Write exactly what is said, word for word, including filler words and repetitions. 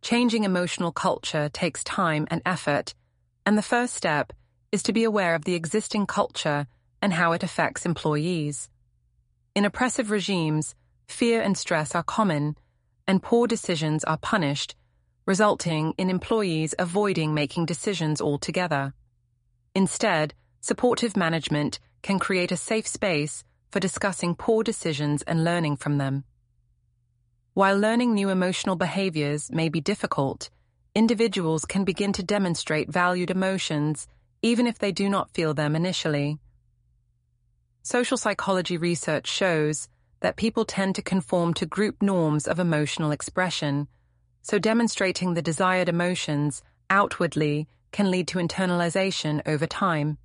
changing emotional culture takes time and effort, and the first step is to be aware of the existing culture and how it affects employees. In oppressive regimes, fear and stress are common, and poor decisions are punished, resulting in employees avoiding making decisions altogether. Instead, supportive management can create a safe space for discussing poor decisions and learning from them. While learning new emotional behaviors may be difficult, individuals can begin to demonstrate valued emotions even if they do not feel them initially. Social psychology research shows that people tend to conform to group norms of emotional expression, so demonstrating the desired emotions outwardly can lead to internalization over time.